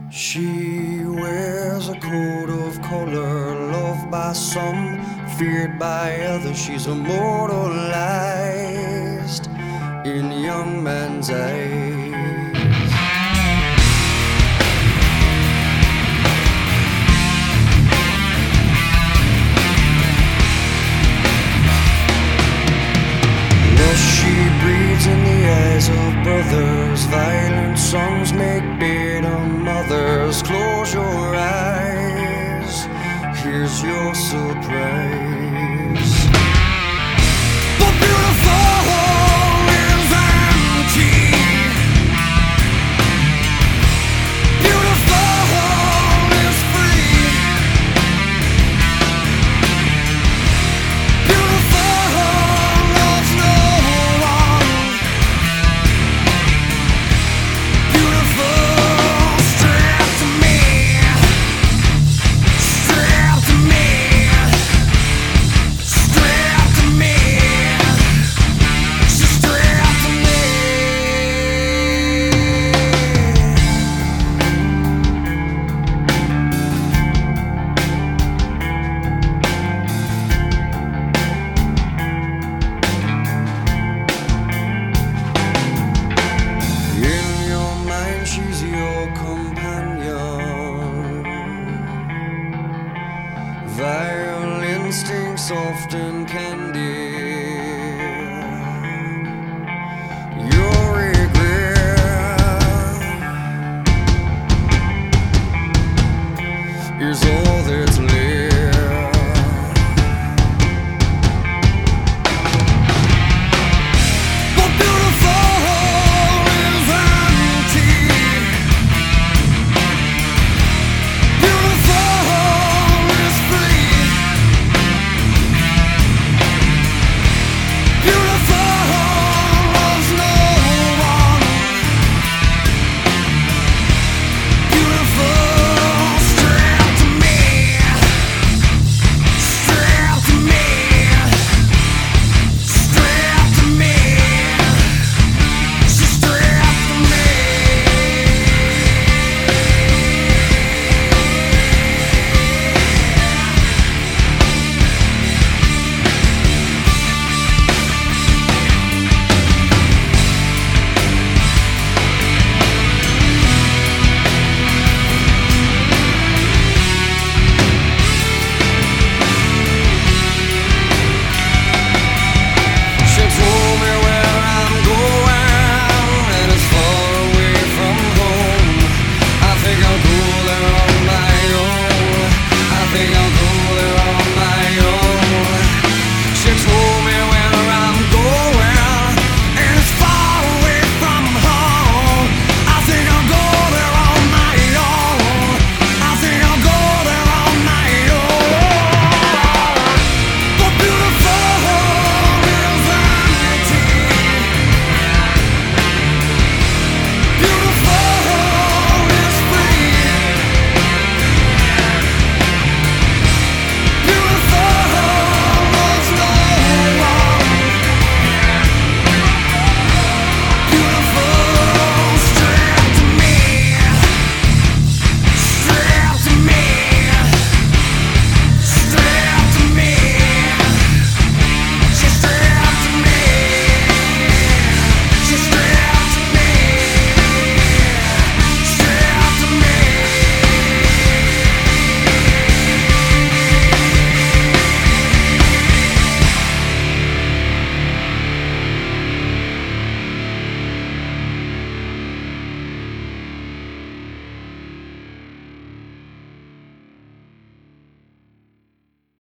She wears a coat of color, loved by some, feared by others. She's immortalized in young men's eyes. She breathes in the eyes of brothers. Violent songs make bitter mothers. Close your eyes, here's your surprise. But beautiful is empty. Beautiful is free. Beautiful loves no one. Beautiful strapped to me. Strapped to me. Strapped to me. She's strapped to me. In your mind, she's your companion. Vile instincts often can